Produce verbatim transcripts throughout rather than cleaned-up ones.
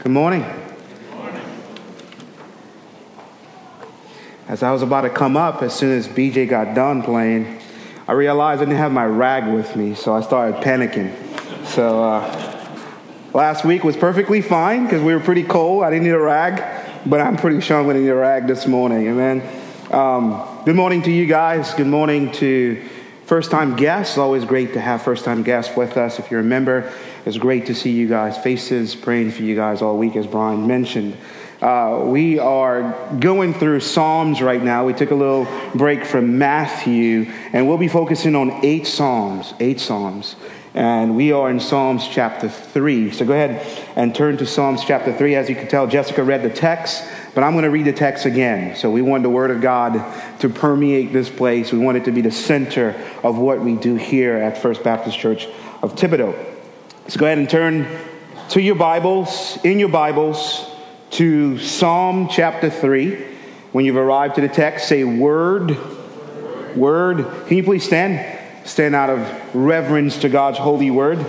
Good morning. As I was about to come up, as soon as B J got done playing, I realized I didn't have my rag with me, so I started panicking. So uh, last week was perfectly fine because we were pretty cold. I didn't need a rag, but I'm pretty sure I'm going to need a rag this morning. Amen. Um, good morning to you guys. Good morning to first-time guests. It's always great to have first-time guests with us. If you're a member, it's great to see you guys' faces, praying for you guys all week, as Brian mentioned. Uh, we are going through Psalms right now. We took a little break from Matthew, and we'll be focusing on eight Psalms, eight Psalms. And we are in Psalms chapter three. So go ahead and turn to Psalms chapter three. As you can tell, Jessica read the text, but I'm going to read the text again. So we want the Word of God to permeate this place. We want it to be the center of what we do here at First Baptist Church of Thibodaux. So go ahead and turn to your Bibles, in your Bibles, to Psalm chapter three. When you've arrived to the text, say word, word. Can you please stand? Stand out of reverence to God's holy word.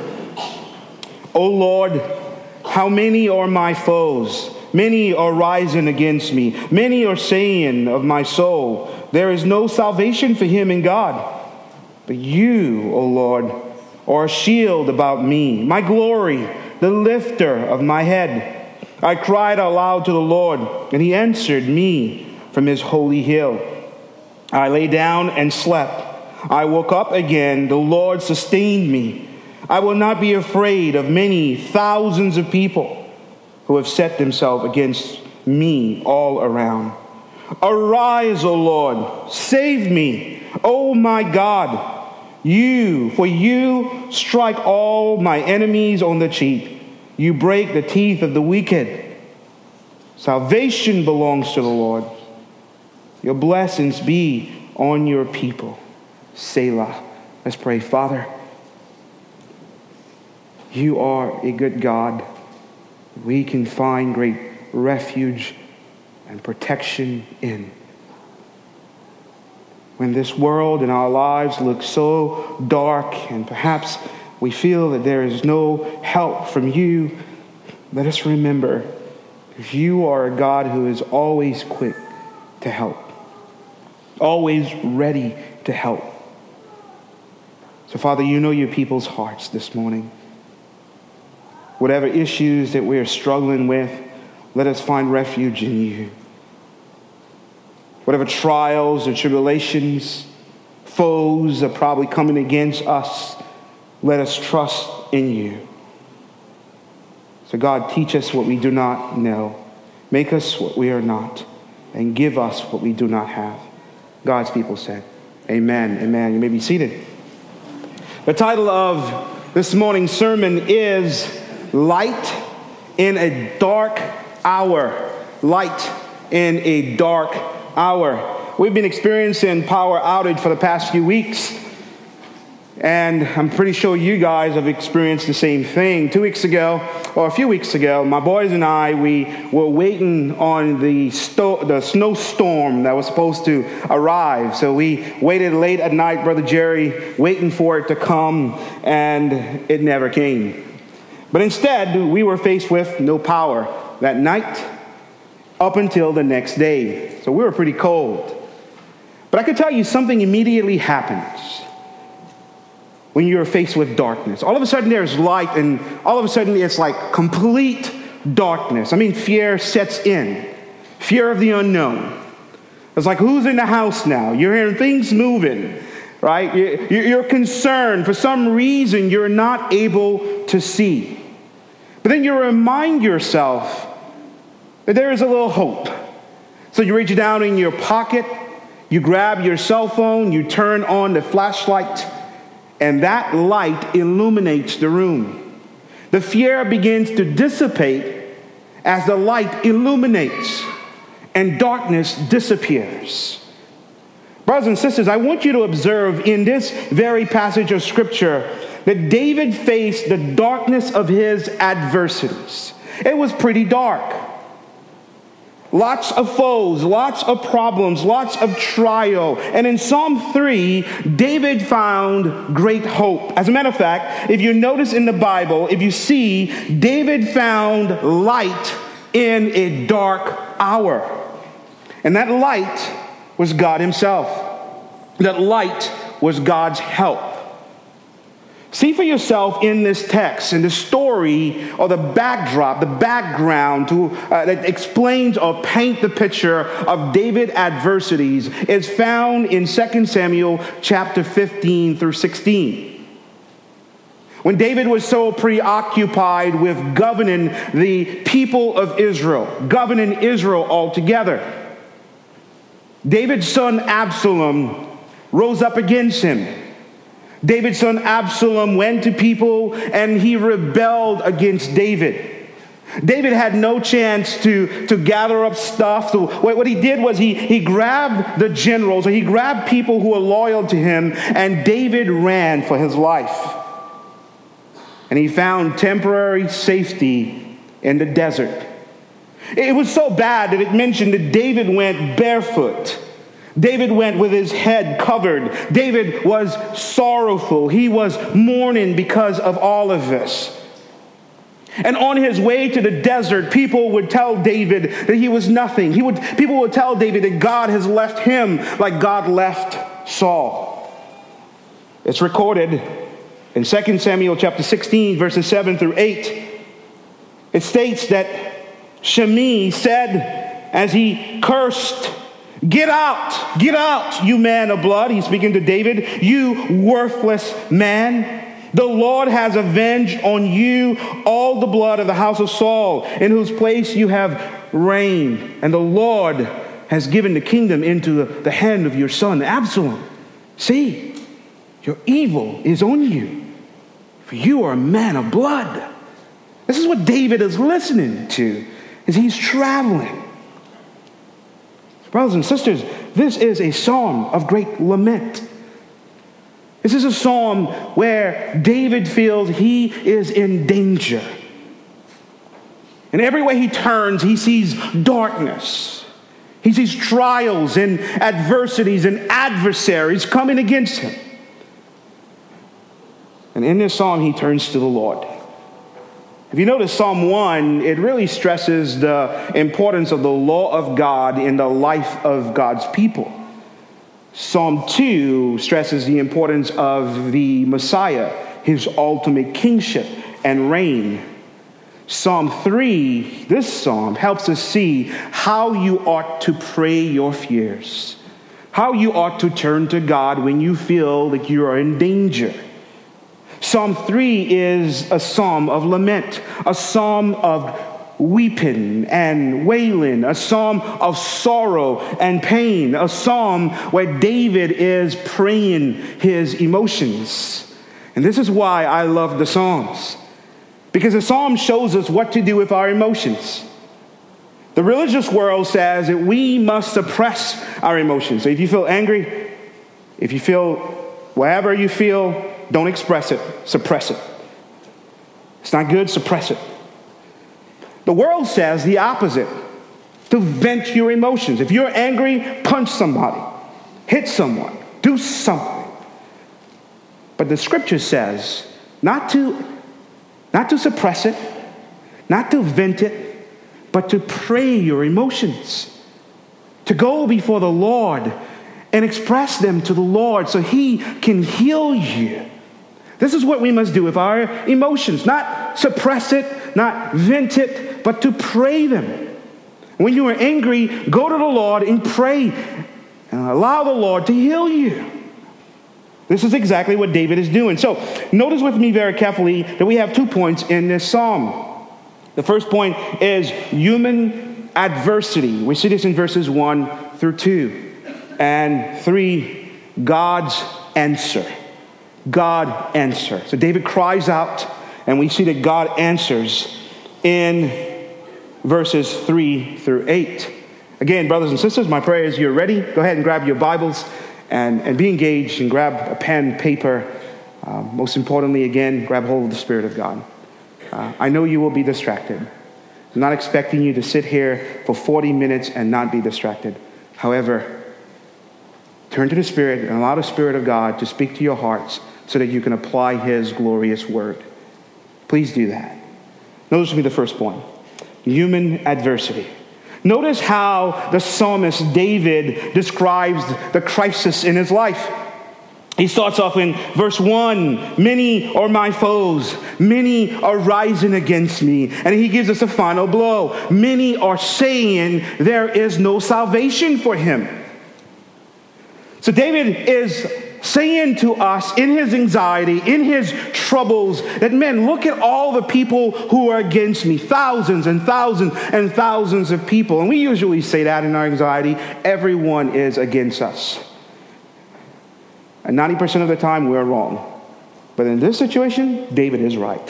O Lord, how many are my foes? Many are rising against me. Many are saying of my soul, there is no salvation for him in God. But you, O Lord, are a shield about me, my glory, the lifter of my head. I cried aloud to the Lord, and he answered me from his holy hill. I lay down and slept. I woke up again. The Lord sustained me. I will not be afraid of many thousands of people who have set themselves against me all around. Arise, O Lord, save me, O my God. You, for you strike all my enemies on the cheek. You break the teeth of the wicked. Salvation belongs to the Lord. Your blessings be on your people. Selah. Let's pray. Father, you are a good God. We can find great refuge and protection in. When this world and our lives look so dark and perhaps we feel that there is no help from you, let us remember that you are a God who is always quick to help, always ready to help. So, Father, you know your people's hearts this morning. Whatever issues that we are struggling with, let us find refuge in you. Whatever trials or tribulations, foes are probably coming against us, let us trust in you. So God, teach us what we do not know. Make us what we are not. And give us what we do not have. God's people said, amen, amen. You may be seated. The title of this morning's sermon is Light in a Dark Hour. Light in a Dark Hour. We've been experiencing power outage for the past few weeks. And I'm pretty sure you guys have experienced the same thing. Two weeks ago, or a few weeks ago, my boys and I, we were waiting on the sto- the snowstorm that was supposed to arrive. So we waited late at night, Brother Jerry, waiting for it to come, and it never came. But instead, we were faced with no power that night up until the next day. So we were pretty cold. But I could tell you something immediately happens when you're faced with darkness. All of a sudden there's light, and all of a sudden it's like complete darkness. I mean, fear sets in. Fear of the unknown. It's like, who's in the house now? You're hearing things moving, right? You're concerned. For some reason, you're not able to see. But then you remind yourself that there is a little hope. So you reach down in your pocket, you grab your cell phone, you turn on the flashlight, and that light illuminates the room. The fear begins to dissipate as the light illuminates and darkness disappears. Brothers and sisters, I want you to observe in this very passage of Scripture that David faced the darkness of his adversities. It was pretty dark. Lots of foes, lots of problems, lots of trial. And in Psalm three, David found great hope. As a matter of fact, if you notice in the Bible, if you see, David found light in a dark hour. And that light was God himself. That light was God's help. See for yourself in this text, in the story or the backdrop, the background to, uh, that explains or paint the picture of David's adversities is found in Second Samuel chapter fifteen through sixteen. When David was so preoccupied with governing the people of Israel, governing Israel altogether, David's son Absalom rose up against him. David's son Absalom went to people and he rebelled against David. David had no chance to, to gather up stuff. So what he did was he, he grabbed the generals, or he grabbed people who were loyal to him, and David ran for his life. And he found temporary safety in the desert. It was so bad that it mentioned that David went barefoot. David went with his head covered. David was sorrowful. He was mourning because of all of this. And on his way to the desert, people would tell David that he was nothing. He would, people would tell David that God has left him like God left Saul. It's recorded in Second Samuel chapter sixteen, verses seven through eight. It states that Shimei said as he cursed, "Get out, get out, you man of blood." He's speaking to David. "You worthless man. The Lord has avenged on you all the blood of the house of Saul, in whose place you have reigned. And the Lord has given the kingdom into the hand of your son, Absalom. See, your evil is on you, for you are a man of blood." This is what David is listening to as he's traveling. Brothers and sisters, this is a psalm of great lament. This is a psalm where David feels he is in danger. And every way he turns, he sees darkness. He sees trials and adversities and adversaries coming against him. And in this psalm, he turns to the Lord. If you notice Psalm one, it really stresses the importance of the law of God in the life of God's people. Psalm two stresses the importance of the Messiah, his ultimate kingship and reign. Psalm three, this psalm, helps us see how you ought to pray your fears, how you ought to turn to God when you feel that you are in danger. Psalm three is a psalm of lament, a psalm of weeping and wailing, a psalm of sorrow and pain, a psalm where David is praying his emotions. And this is why I love the Psalms, because the Psalm shows us what to do with our emotions. The religious world says that we must suppress our emotions. So if you feel angry, if you feel whatever you feel, don't express it, suppress it. It's not good, suppress it. The world says the opposite, to vent your emotions. If you're angry, punch somebody, hit someone, do something. But the scripture says not to, not to suppress it, not to vent it, but to pray your emotions, to go before the Lord and express them to the Lord so he can heal you. This is what we must do with our emotions, not suppress it, not vent it, but to pray them. When you are angry, go to the Lord and pray and allow the Lord to heal you. This is exactly what David is doing. So notice with me very carefully that we have two points in this psalm. The first point is human adversity. We see this in verses one through two. And three, God's answer. God answer. So David cries out, and we see that God answers in verses three through eight. Again, brothers and sisters, my prayer is you're ready. Go ahead and grab your Bibles and, and be engaged and grab a pen, paper. Uh, most importantly, again, grab hold of the Spirit of God. Uh, I know you will be distracted. I'm not expecting you to sit here for forty minutes and not be distracted. However, turn to the Spirit and allow the Spirit of God to speak to your hearts so that you can apply His glorious word. Please do that. Notice with me the first point. Human adversity. Notice how the psalmist David describes the crisis in his life. He starts off in verse one, many are my foes, many are rising against me. And he gives us a final blow. Many are saying there is no salvation for him. So David is saying to us in his anxiety, in his troubles, that men, look at all the people who are against me. Thousands and thousands and thousands of people. And we usually say that in our anxiety, everyone is against us. And ninety percent of the time, we're wrong. But in this situation, David is right.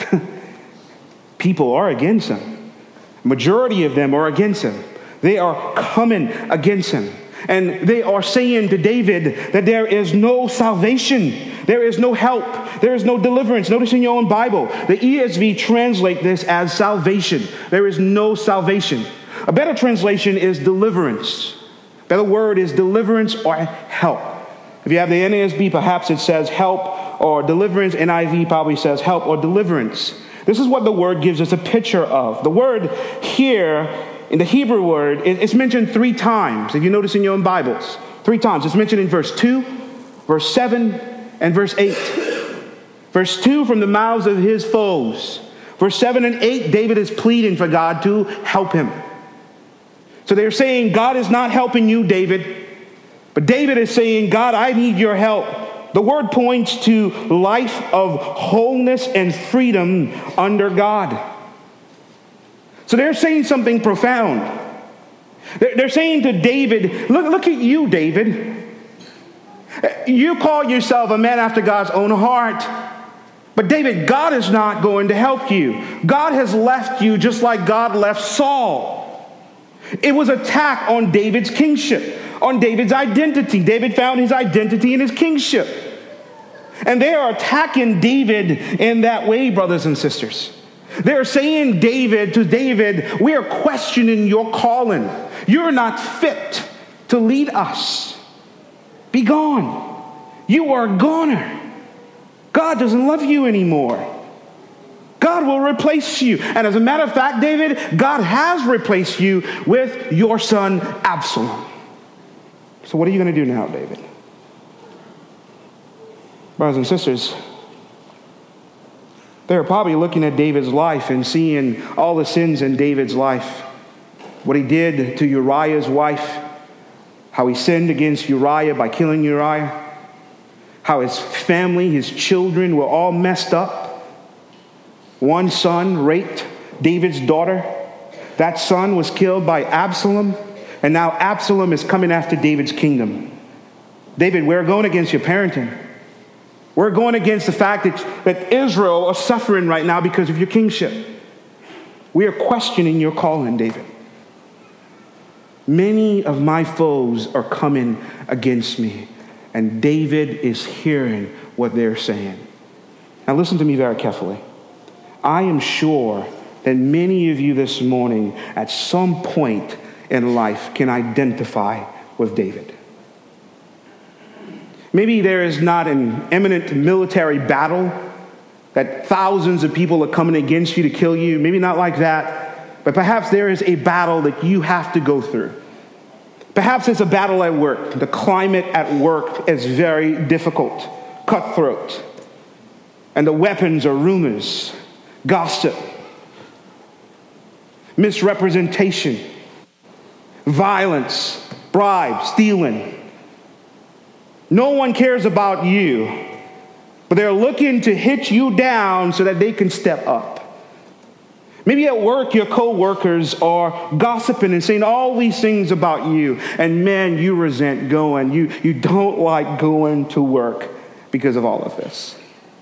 People are against him. Majority of them are against him. They are coming against him. And they are saying to David that there is no salvation. There is no help. There is no deliverance. Notice in your own Bible, the E S V translate this as salvation. There is no salvation. A better translation is deliverance. A better word is deliverance or help. If you have the N A S B, perhaps it says help or deliverance. N I V probably says help or deliverance. This is what the word gives us a picture of. The word here, in the Hebrew word, it's mentioned three times. If you notice in your own Bibles, three times. It's mentioned in verse two, verse seven, and verse eight. Verse two, from the mouths of his foes. Verse seven and eight, David is pleading for God to help him. So they're saying, God is not helping you, David. But David is saying, God, I need your help. The word points to life of wholeness and freedom under God. So they're saying something profound. They're saying to David, look, look at you, David. You call yourself a man after God's own heart. But David, God is not going to help you. God has left you just like God left Saul. It was an attack on David's kingship, on David's identity. David found his identity in his kingship. And they are attacking David in that way, brothers and sisters. They're saying David to David, we are questioning your calling. You're not fit to lead us. Be gone. You are a goner. God doesn't love you anymore. God will replace you. And as a matter of fact, David, God has replaced you with your son Absalom. So what are you going to do now, David? Brothers and sisters, they're probably looking at David's life and seeing all the sins in David's life. What he did to Uriah's wife, how he sinned against Uriah by killing Uriah, how his family, his children were all messed up. One son raped David's daughter. That son was killed by Absalom, and now Absalom is coming after David's kingdom. David, we're going against your parenting. We're going against the fact that, that Israel are suffering right now because of your kingship. We are questioning your calling, David. Many of my foes are coming against me, and David is hearing what they're saying. Now listen to me very carefully. I am sure that many of you this morning at some point in life can identify with David. Maybe there is not an imminent military battle that thousands of people are coming against you to kill you. Maybe not like that. But perhaps there is a battle that you have to go through. Perhaps it's a battle at work. The climate at work is very difficult, cutthroat. And the weapons are rumors, gossip, misrepresentation, violence, bribes, stealing. No one cares about you, but they're looking to hit you down so that they can step up. Maybe at work, your co-workers are gossiping and saying all these things about you, and man, you resent going. You, you don't like going to work because of all of this.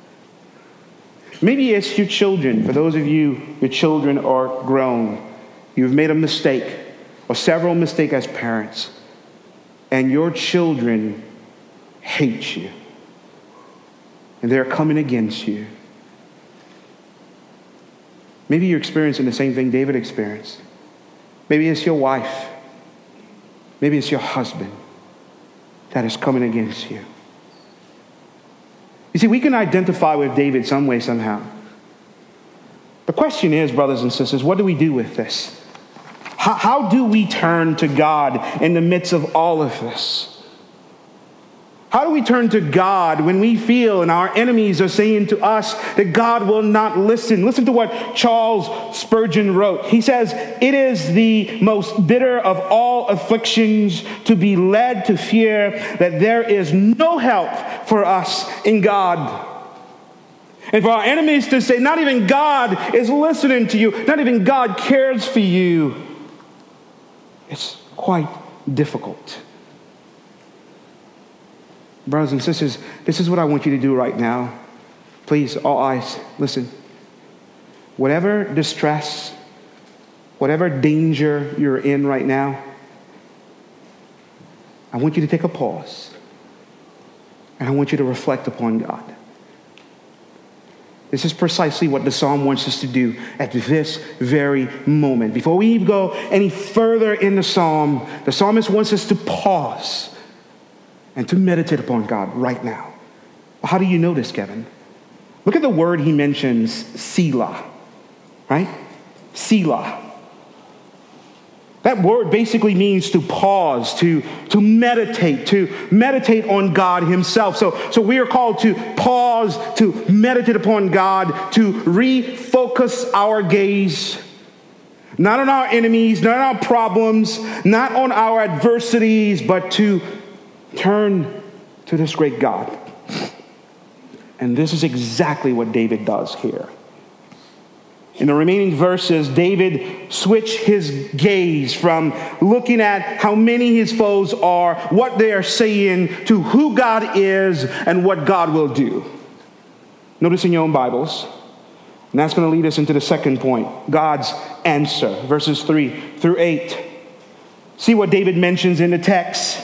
Maybe it's your children. For those of you, your children are grown. You've made a mistake or several mistakes as parents, and your children hate you, and they're coming against you. Maybe you're experiencing the same thing David experienced. Maybe it's your wife. Maybe it's your husband that is coming against you. You see, we can identify with David some way, somehow. The question is, brothers and sisters, what do we do with this? How, how do we turn to God in the midst of all of this? How do we turn to God when we feel and our enemies are saying to us that God will not listen? Listen to what Charles Spurgeon wrote. He says, "It is the most bitter of all afflictions to be led to fear that there is no help for us in God." And for our enemies to say, not even God is listening to you, not even God cares for you, it's quite difficult. Brothers and sisters, this is what I want you to do right now. Please, all eyes, listen. Whatever distress, whatever danger you're in right now, I want you to take a pause. And I want you to reflect upon God. This is precisely what the psalm wants us to do at this very moment. Before we even go any further in the psalm, the psalmist wants us to pause and to meditate upon God right now. How do you know this, Kevin? Look at the word he mentions, Selah, right? Selah. That word basically means to pause, to, to meditate, to meditate on God himself. So, so we are called to pause, to meditate upon God, to refocus our gaze, not on our enemies, not on our problems, not on our adversities, but to turn to this great God. And this is exactly what David does here. In the remaining verses, David switched his gaze from looking at how many his foes are, what they are saying, to who God is and what God will do. Notice in your own Bibles, and that's going to lead us into the second point, God's answer, verses three through eight. See what David mentions in the text.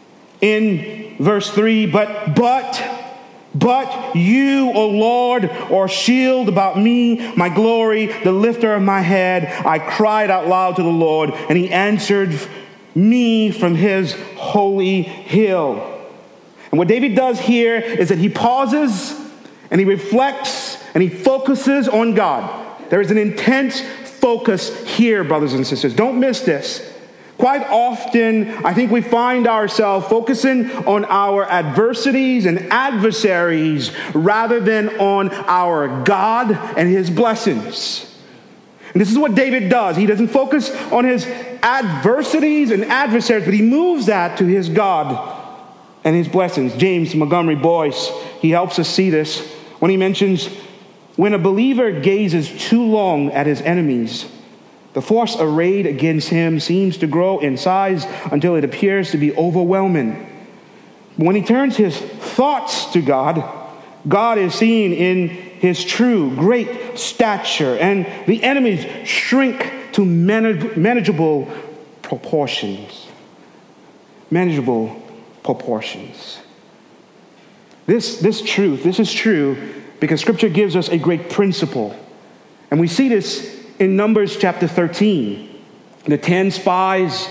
In verse three, but, but, but you, O Lord, are shield about me, my glory, the lifter of my head. I cried out loud to the Lord, and he answered me from his holy hill. And what David does here is that he pauses and he reflects and he focuses on God. There is an intense focus here, brothers and sisters. Don't miss this. Quite often, I think we find ourselves focusing on our adversities and adversaries rather than on our God and his blessings. And this is what David does. He doesn't focus on his adversities and adversaries, but he moves that to his God and his blessings. James Montgomery Boyce, he helps us see this when he mentions, when a believer gazes too long at his enemies, the force arrayed against him seems to grow in size until it appears to be overwhelming. When he turns his thoughts to God, God is seen in his true great stature, and the enemies shrink to manage- manageable proportions. Manageable proportions. This, this truth, this is true because Scripture gives us a great principle. And we see this in Numbers chapter thirteen, the ten spies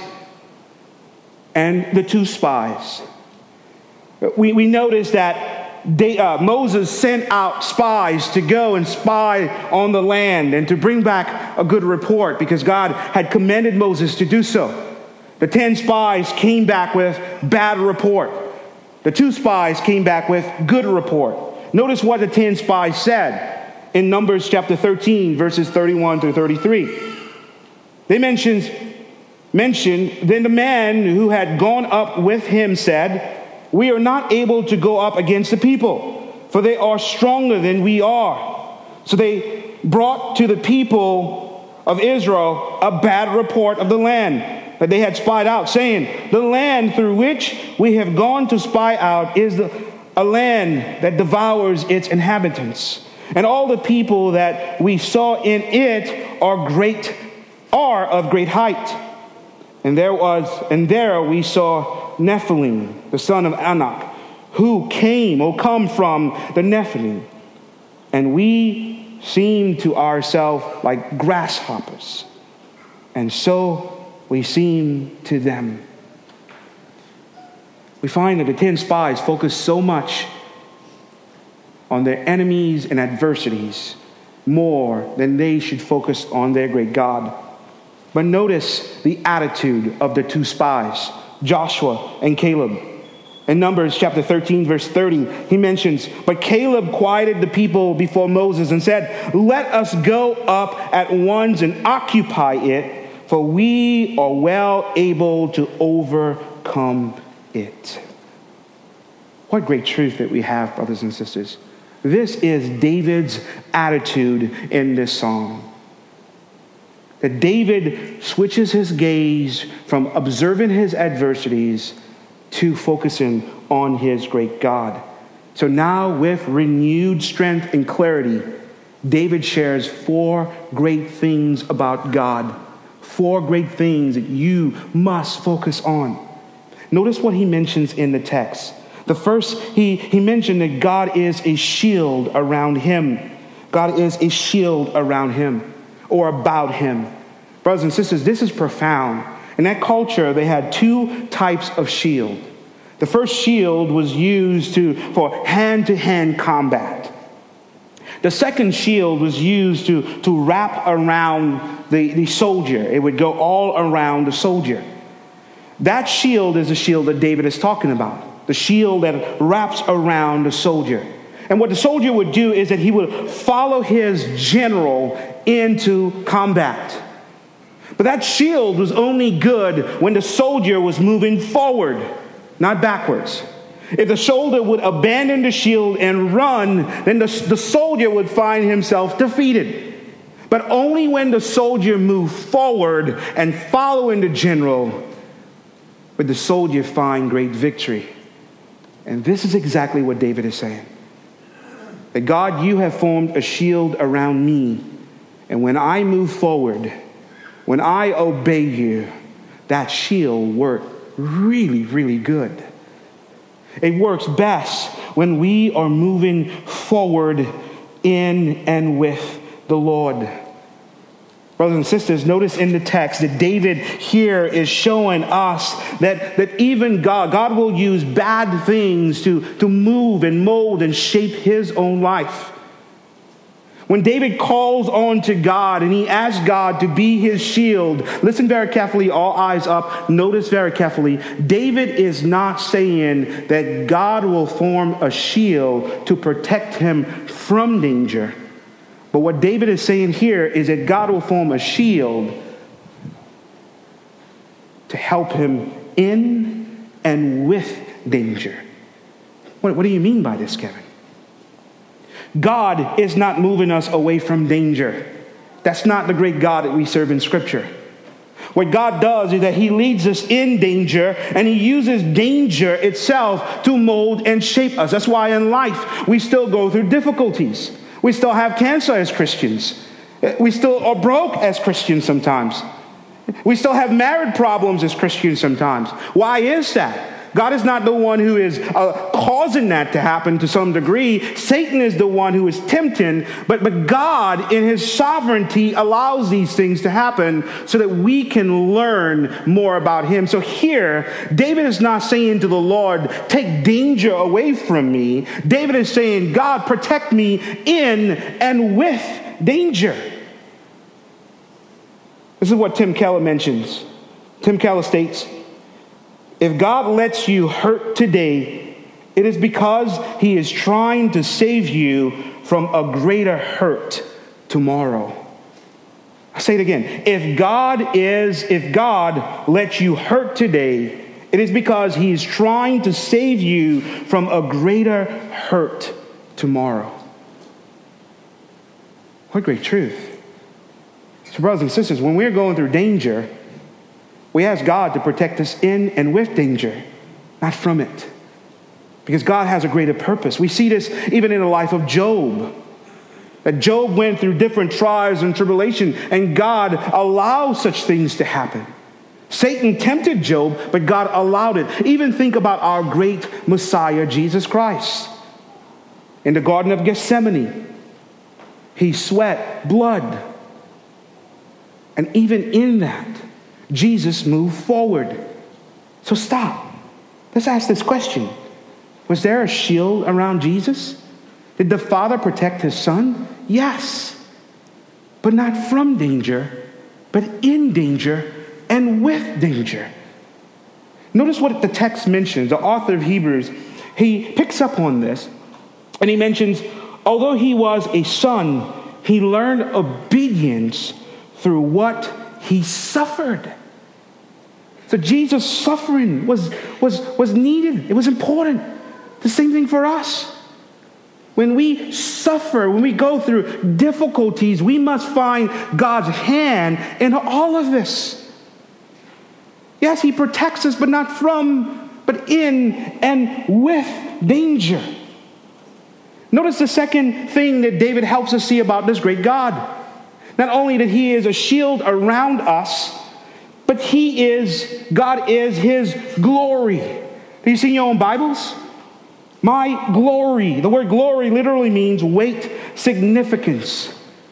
and the two spies. We, we notice that they, uh, Moses sent out spies to go and spy on the land and to bring back a good report because God had commanded Moses to do so. The ten spies came back with bad report. The two spies came back with good report. Notice what the ten spies said. In Numbers chapter thirteen, verses thirty-one through thirty-three. They mentioned, mentioned, then the man who had gone up with him said, we are not able to go up against the people, for they are stronger than we are. So they brought to the people of Israel a bad report of the land that they had spied out, saying, the land through which we have gone to spy out is a land that devours its inhabitants. And all the people that we saw in it are great, are of great height. And there was, and there we saw Nephilim, the son of Anak, who came, or come from the Nephilim. And we seem to ourselves like grasshoppers, and so we seem to them. We find that the ten spies focus so much on their enemies and adversities more than they should focus on their great God. But notice the attitude of the two spies, Joshua and Caleb. In Numbers chapter thirteen, verse thirty, he mentions, "But Caleb quieted the people before Moses and said, 'Let us go up at once and occupy it, for we are well able to overcome it.'" What great truth that we have, brothers and sisters. This is David's attitude in this psalm. That David switches his gaze from observing his adversities to focusing on his great God. So now, with renewed strength and clarity, David shares four great things about God. Four great things that you must focus on. Notice what he mentions in the text. The first, he, he mentioned that God is a shield around him. God is a shield around him or about him. Brothers and sisters, this is profound. In that culture, they had two types of shield. The first shield was used to, for hand-to-hand combat. The second shield was used to, to wrap around the, the soldier. It would go all around the soldier. That shield is the shield that David is talking about. The shield that wraps around the soldier. And what the soldier would do is that he would follow his general into combat. But that shield was only good when the soldier was moving forward, not backwards. If the soldier would abandon the shield and run, then the, the soldier would find himself defeated. But only when the soldier moved forward and following the general would the soldier find great victory. And this is exactly what David is saying. That God, you have formed a shield around me. And when I move forward, when I obey you, that shield works really, really good. It works best when we are moving forward in and with the Lord. Brothers and sisters, notice in the text that David here is showing us that, that even God, God will use bad things to, to move and mold and shape his own life. When David calls on to God and he asks God to be his shield, listen very carefully, all eyes up, notice very carefully, David is not saying that God will form a shield to protect him from danger. But what David is saying here is that God will form a shield to help him in and with danger. What, what do you mean by this, Kevin? God is not moving us away from danger. That's not the great God that we serve in Scripture. What God does is that he leads us in danger, and he uses danger itself to mold and shape us. That's why in life we still go through difficulties. We still have cancer as Christians. We still are broke as Christians sometimes. We still have marriage problems as Christians sometimes. Why is that? God is not the one who is uh, causing that to happen to some degree. Satan is the one who is tempting, but, but God in his sovereignty allows these things to happen so that we can learn more about him. So here, David is not saying to the Lord, take danger away from me. David is saying, God, protect me in and with danger. This is what Tim Keller mentions. Tim Keller states, if God lets you hurt today, it is because he is trying to save you from a greater hurt tomorrow. I say it again. If God is, if God lets you hurt today, it is because he's trying to save you from a greater hurt tomorrow. What great truth. So brothers and sisters, when we're going through danger, we ask God to protect us in and with danger, not from it. Because God has a greater purpose. We see this even in the life of Job. That Job went through different trials and tribulation, and God allowed such things to happen. Satan tempted Job, but God allowed it. Even think about our great Messiah, Jesus Christ. In the Garden of Gethsemane, He sweat blood. And even in that, Jesus moved forward. So stop. Let's ask this question. Was there a shield around Jesus? Did the Father protect his Son? Yes. But not from danger, but in danger and with danger. Notice what the text mentions. The author of Hebrews, he picks up on this, and he mentions, although he was a son, he learned obedience through what he suffered. So Jesus' suffering was, was, was needed. It was important. The same thing for us. When we suffer, when we go through difficulties, we must find God's hand in all of this. Yes, he protects us, but not from, but in and with danger. Notice the second thing that David helps us see about this great God. Not only that he is a shield around us, but he is, God is his glory. Do you see in your own Bibles? My glory. The word glory literally means weight, significance.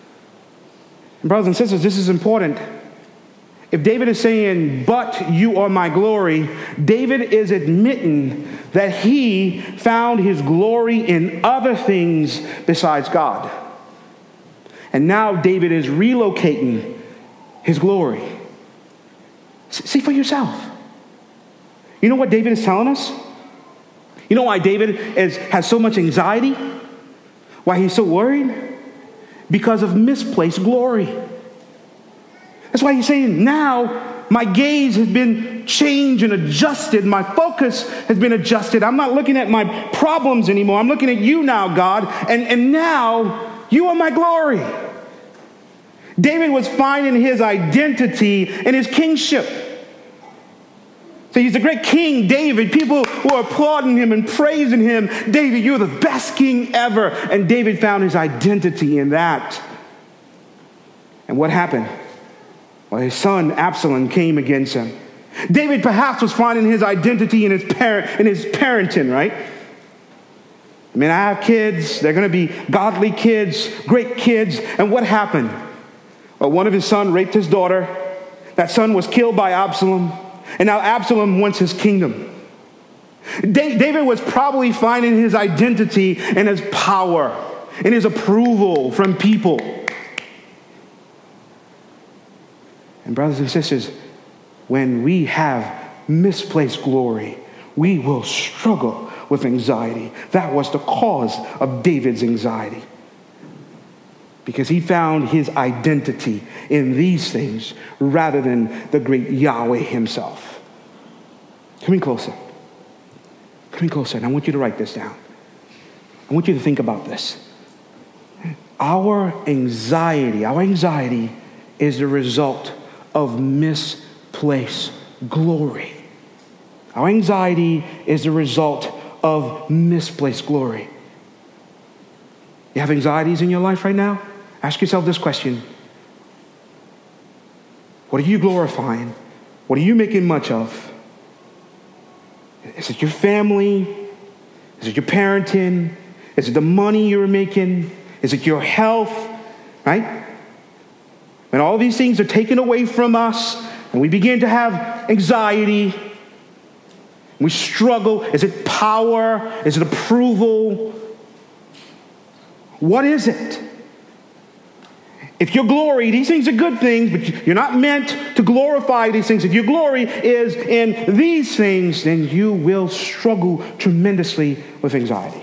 And brothers and sisters, this is important. If David is saying, but you are my glory, David is admitting that he found his glory in other things besides God. And now David is relocating his glory. See for yourself. You know what David is telling us? You know why David is, has so much anxiety? Why he's so worried? Because of misplaced glory. That's why he's saying, now my gaze has been changed and adjusted. My focus has been adjusted. I'm not looking at my problems anymore. I'm looking at you now, God. And, and now you are my glory. David was finding his identity in his kingship. So he's a great king, David. People were applauding him and praising him. David, you're the best king ever. And David found his identity in that. And what happened? Well, his son Absalom came against him. David perhaps was finding his identity in his parent, in his parenting, right? I mean, I have kids. They're going to be godly kids, great kids. And what happened? Well, one of his sons raped his daughter. That son was killed by Absalom. And now Absalom wants his kingdom. David was probably finding his identity in his power, in his approval from people. And brothers and sisters, when we have misplaced glory, we will struggle with anxiety. That was the cause of David's anxiety. Because he found his identity in these things rather than the great Yahweh himself. Come in closer. Come in closer, and I want you to write this down. I want you to think about this. Our anxiety, our anxiety is the result of misplaced glory. Our anxiety is the result of misplaced glory. You have anxieties in your life right now? Ask yourself this question. What are you glorifying? What are you making much of? Is it your family? Is it your parenting? Is it the money you're making? Is it your health? Right? When all these things are taken away from us and we begin to have anxiety, we struggle. Is it power? Is it approval? What is it? If your glory, these things are good things, but you're not meant to glorify these things. If your glory is in these things, then you will struggle tremendously with anxiety.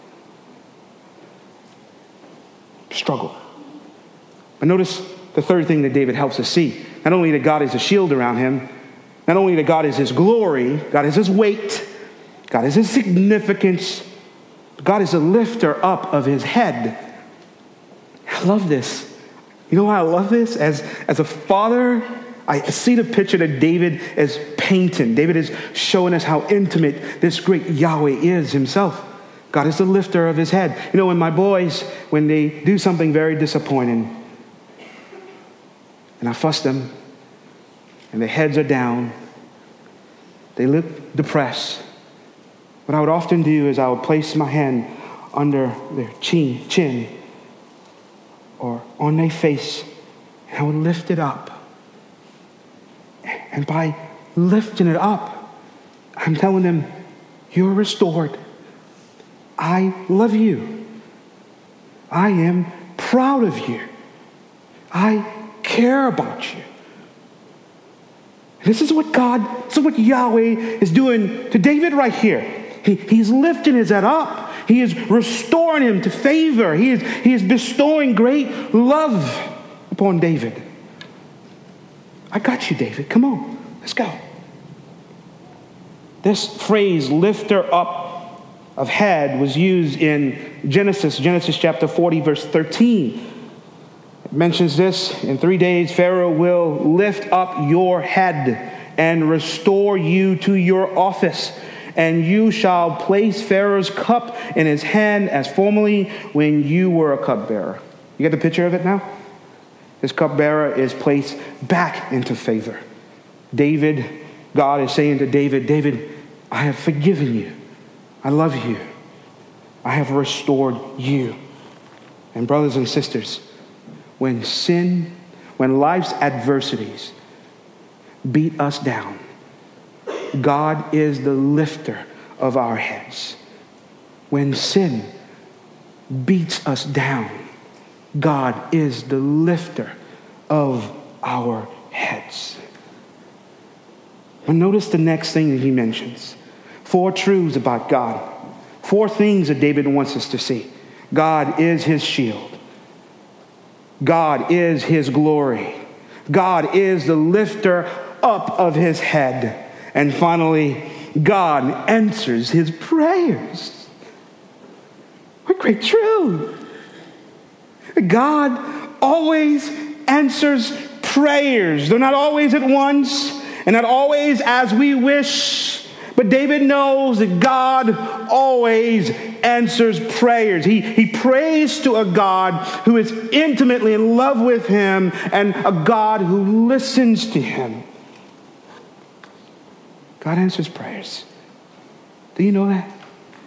Struggle. But notice the third thing that David helps us see. Not only that God is a shield around him, not only that God is his glory, God is his weight, God is his significance, God is a lifter up of his head. I love this. You know why I love this? As, as a father, I see the picture that David is painting. David is showing us how intimate this great Yahweh is himself. God is the lifter of his head. You know, when my boys, when they do something very disappointing, and I fuss them, and their heads are down, they look depressed. What I would often do is I would place my hand under their chin, chin or on their face, and I would lift it up. And by lifting it up, I'm telling them, you're restored. I love you. I am proud of you. I care about you. And this is what God, this is what Yahweh is doing to David right here. He, he's lifting his head up. He is restoring him to favor. He is, he is bestowing great love upon David. I got you, David. Come on, let's go. This phrase, lifter up of head, was used in Genesis, Genesis chapter forty, verse thirteen. It mentions this: in three days, Pharaoh will lift up your head and restore you to your office. And you shall place Pharaoh's cup in his hand as formerly when you were a cupbearer. You get the picture of it now? This cupbearer is placed back into favor. David, God is saying to David, David, I have forgiven you. I love you. I have restored you. And brothers and sisters, when sin, when life's adversities beat us down, God is the lifter of our heads. When sin beats us down, God is the lifter of our heads. And notice the next thing that he mentions. Four truths about God. Four things that David wants us to see. God is his shield. God is his glory. God is the lifter up of his head. And finally, God answers his prayers. What great truth. God always answers prayers. They're not always at once and not always as we wish. But David knows that God always answers prayers. He, he prays to a God who is intimately in love with him and a God who listens to him. God answers prayers. Do you know that?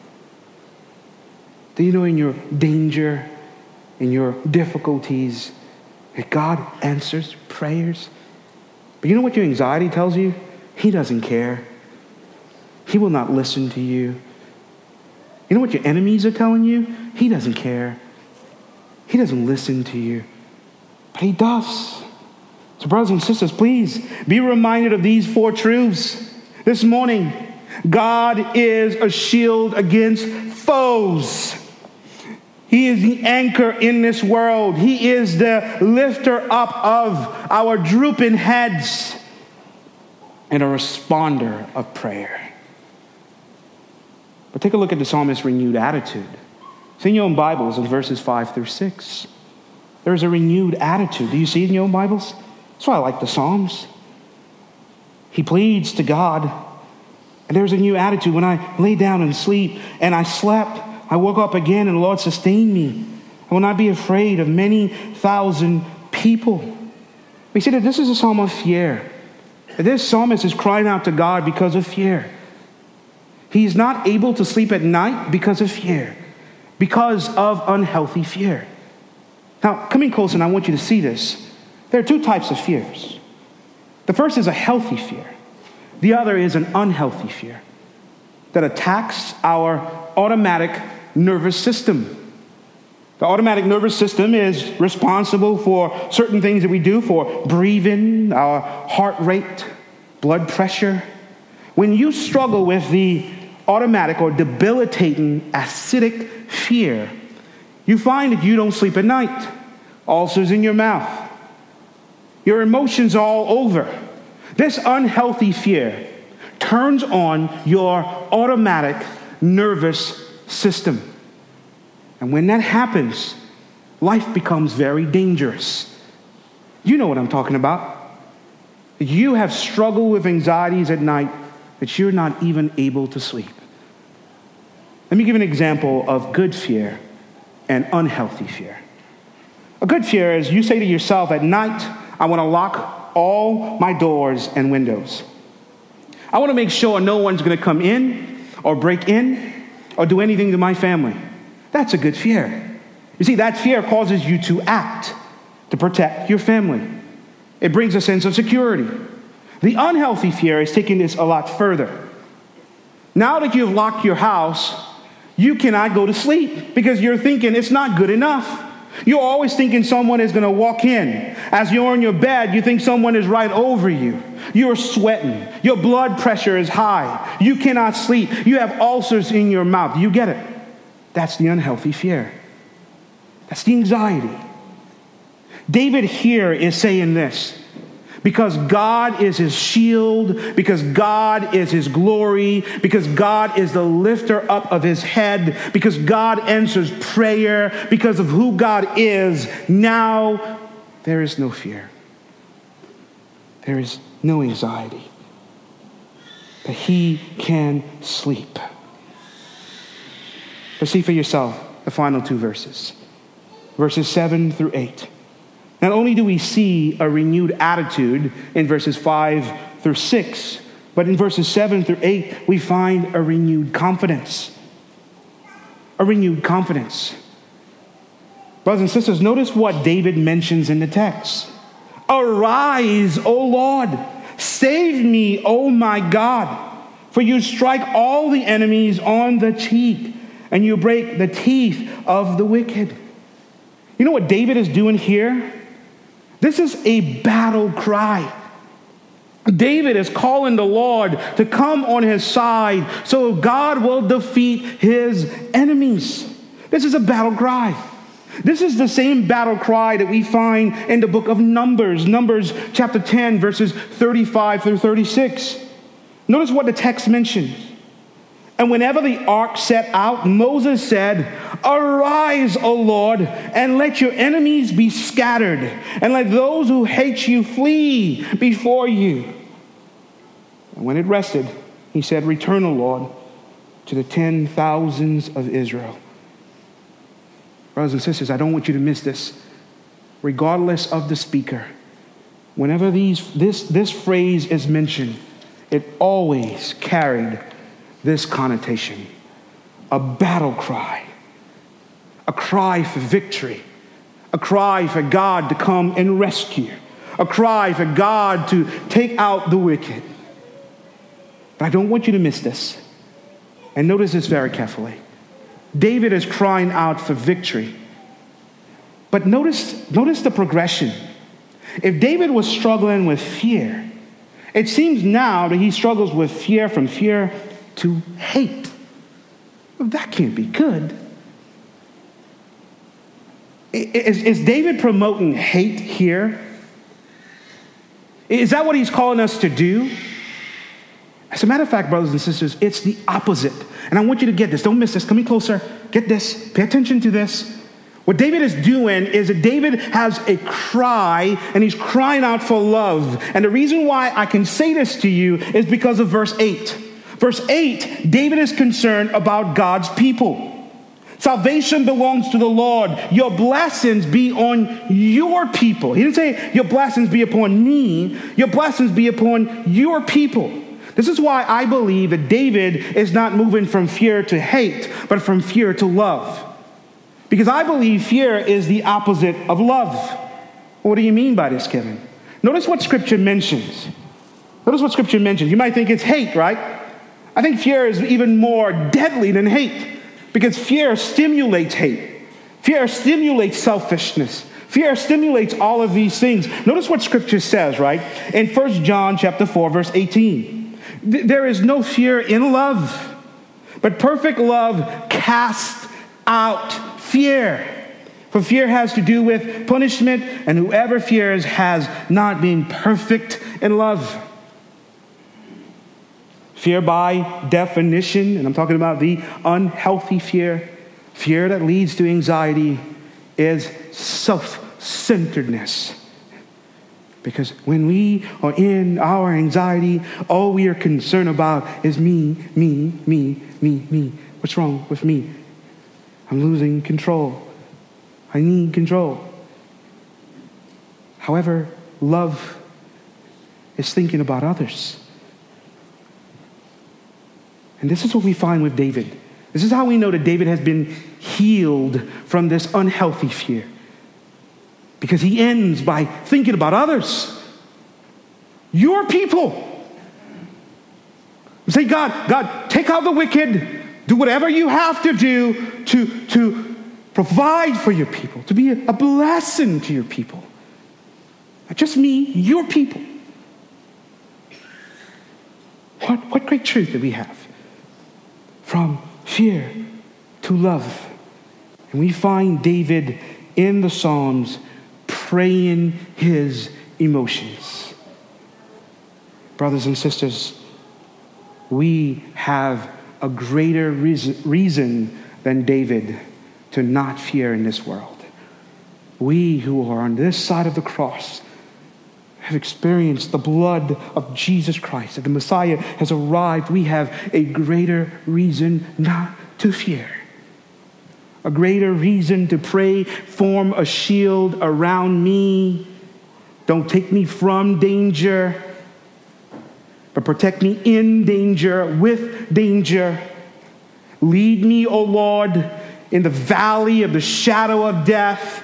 Do you know in your danger, in your difficulties, that God answers prayers? But you know what your anxiety tells you? He doesn't care. He will not listen to you. You know what your enemies are telling you? He doesn't care. He doesn't listen to you. But he does. So brothers and sisters, please be reminded of these four truths this morning. God is a shield against foes. He is the anchor in this world. He is the lifter up of our drooping heads and a responder of prayer. But take a look at the psalmist's renewed attitude. It's in your own Bibles in verses five through six. There is a renewed attitude. Do you see it in your own Bibles? That's why I like the Psalms. He pleads to God, and there's a new attitude. When I lay down and sleep and I slept, I woke up again and the Lord sustained me. I will not be afraid of many thousand people. We see that this is a psalm of fear. This psalmist is crying out to God because of fear. He's not able to sleep at night because of fear, because of unhealthy fear. Now, coming close, and I want you to see this. There are two types of fears. The first is a healthy fear. The other is an unhealthy fear that attacks our automatic nervous system. The automatic nervous system is responsible for certain things that we do, for breathing, our heart rate, blood pressure. When you struggle with the automatic or debilitating acidic fear, you find that you don't sleep at night. Ulcers in your mouth. Your emotions all over. This unhealthy fear turns on your automatic nervous system. And when that happens, life becomes very dangerous. You know what I'm talking about. You have struggled with anxieties at night that you're not even able to sleep. Let me give an example of good fear and unhealthy fear. A good fear is you say to yourself at night, I want to lock all my doors and windows. I want to make sure no one's going to come in or break in or do anything to my family. That's a good fear. You see, that fear causes you to act, to protect your family. It brings a sense of security. The unhealthy fear is taking this a lot further. Now that you've locked your house, you cannot go to sleep because you're thinking it's not good enough. You're always thinking someone is going to walk in. As you're in your bed, you think someone is right over you. You're sweating. Your blood pressure is high. You cannot sleep. You have ulcers in your mouth. You get it. That's the unhealthy fear. That's the anxiety. David here is saying this. Because God is his shield, because God is his glory, because God is the lifter up of his head, because God answers prayer, because of who God is, now there is no fear. There is no anxiety. That he can sleep. But see for yourself the final two verses. Verses seven through eight. Not only do we see a renewed attitude in verses five through six, but in verses seven through eight, we find a renewed confidence. A renewed confidence. Brothers and sisters, notice what David mentions in the text. Arise, O Lord, save me, O my God, for you strike all the enemies on the cheek, and you break the teeth of the wicked. You know what David is doing here? This is a battle cry. David is calling the Lord to come on his side so God will defeat his enemies. This is a battle cry. This is the same battle cry that we find in the book of Numbers, Numbers chapter ten, verses thirty-five through thirty-six. Notice what the text mentions. And whenever the ark set out, Moses said, arise, O Lord, and let your enemies be scattered, and let those who hate you flee before you. And when it rested, he said, return, O Lord, to the ten thousands of Israel. Brothers and sisters, I don't want you to miss this. Regardless of the speaker, whenever these this, this phrase is mentioned, it always carried this connotation, a battle cry, a cry for victory, a cry for God to come and rescue, a cry for God to take out the wicked. But I don't want you to miss this. And notice this very carefully. David is crying out for victory. But notice, notice the progression. If David was struggling with fear, it seems now that he struggles with fear from fear to hate. Well, that can't be good. Is, is David promoting hate here? Is that what he's calling us to do? As a matter of fact, brothers and sisters, it's the opposite. And I want you to get this. Don't miss this. Come in closer. Get this. Pay attention to this. What David is doing is that David has a cry, and he's crying out for love. And the reason why I can say this to you is because of verse eight. Verse eight, David is concerned about God's people. Salvation belongs to the Lord. Your blessings be on your people. He didn't say your blessings be upon me. Your blessings be upon your people. This is why I believe that David is not moving from fear to hate, but from fear to love. Because I believe fear is the opposite of love. What do you mean by this, Kevin? Notice what Scripture mentions. Notice what Scripture mentions. You might think it's hate, right? I think fear is even more deadly than hate, because fear stimulates hate. Fear stimulates selfishness. Fear stimulates all of these things. Notice what Scripture says, right? In First John chapter four, verse eighteen. There is no fear in love, but perfect love casts out fear. For fear has to do with punishment, and whoever fears has not been perfect in love. Fear by definition, and I'm talking about the unhealthy fear, fear that leads to anxiety, is self-centeredness. Because when we are in our anxiety, all we are concerned about is me, me, me, me, me. What's wrong with me? I'm losing control. I need control. However, love is thinking about others. And this is what we find with David. This is how we know that David has been healed from this unhealthy fear. Because he ends by thinking about others. Your people. Say, God, God, take out the wicked. Do whatever you have to do to, to provide for your people, to be a blessing to your people. Not just me, your people. What, what great truth that we have. From fear to love. And we find David in the Psalms praying his emotions. Brothers and sisters, we have a greater reason, reason than David to not fear in this world. We who are on this side of the cross have experienced the blood of Jesus Christ, that the Messiah has arrived. We have a greater reason not to fear. A greater reason to pray, form a shield around me. Don't take me from danger, but protect me in danger, with danger. Lead me, O Lord, in the valley of the shadow of death,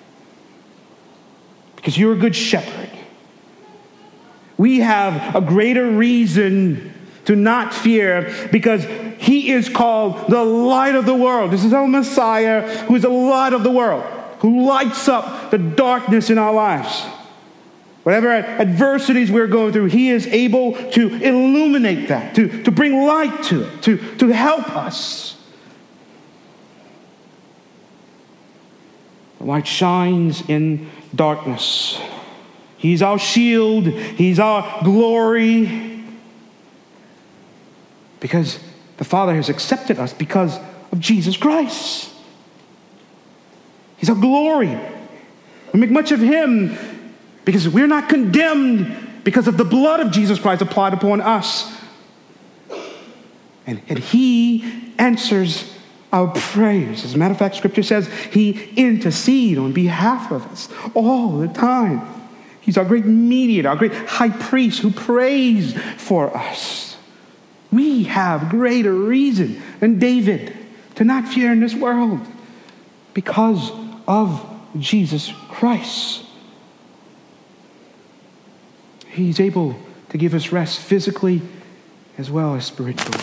because you're a good shepherd. We have a greater reason to not fear because he is called the light of the world. This is our Messiah, who is the light of the world, who lights up the darkness in our lives. Whatever adversities we're going through, he is able to illuminate that, to, to bring light to it, to, to help us. The light shines in darkness. He's our shield. He's our glory. Because the Father has accepted us because of Jesus Christ. He's our glory. We make much of him because we're not condemned because of the blood of Jesus Christ applied upon us. And, and he answers our prayers. As a matter of fact, Scripture says he intercedes on behalf of us all the time. He's our great mediator, our great high priest who prays for us. We have greater reason than David to not fear in this world because of Jesus Christ. He's able to give us rest physically as well as spiritually.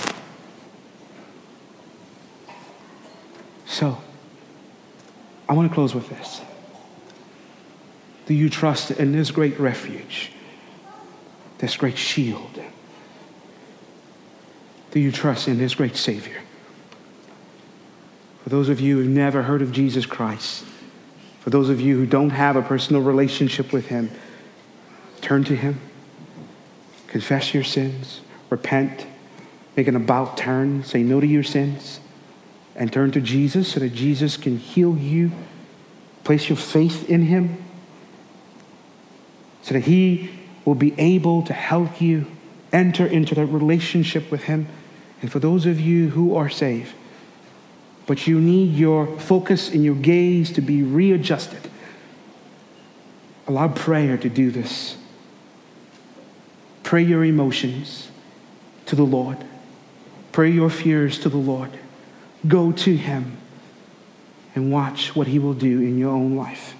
So, I want to close with this. Do you trust in this great refuge, this great shield? Do you trust in this great Savior? For those of you who've never heard of Jesus Christ, for those of you who don't have a personal relationship with him, turn to him, confess your sins, repent, make an about turn, say no to your sins, and turn to Jesus so that Jesus can heal you. Place your faith in him so that he will be able to help you enter into that relationship with him. And for those of you who are saved, but you need your focus and your gaze to be readjusted, allow prayer to do this. Pray your emotions to the Lord. Pray your fears to the Lord. Go to him and watch what he will do in your own life.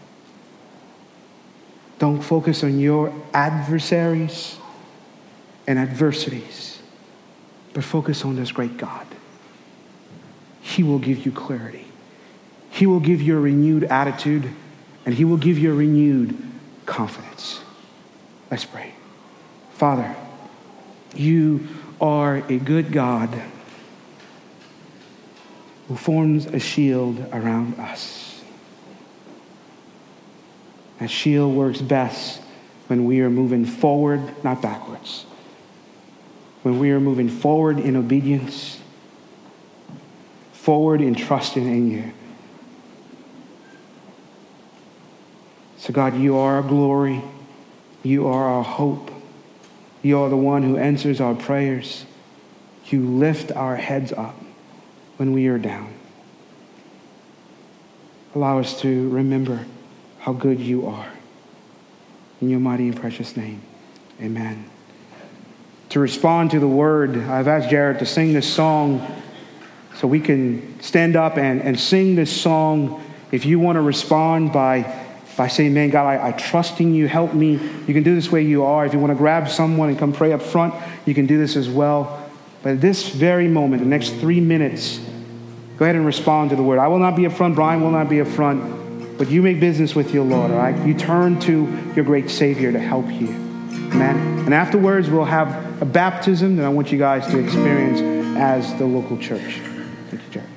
Don't focus on your adversaries and adversities, but focus on this great God. He will give you clarity. He will give you a renewed attitude, and he will give you a renewed confidence. Let's pray. Father, you are a good God who forms a shield around us. That shield works best when we are moving forward, not backwards. When we are moving forward in obedience, forward in trusting in you. So God, you are our glory. You are our hope. You are the one who answers our prayers. You lift our heads up when we are down. Allow us to remember how good you are. In your mighty and precious name, amen. To respond to the word, I've asked Jared to sing this song So we can stand up and, and sing this song. If you want to respond by, by saying, man, God, I, I trust in you, help me. You can do this where you are. If you want to grab someone and come pray up front, you can do this as well. But at this very moment, the next three minutes, go ahead and respond to the word. I will not be up front. Brian will not be up front. But you make business with your Lord, all right? You turn to your great Savior to help you. Amen. And afterwards, we'll have a baptism that I want you guys to experience as the local church. Thank you, Jack.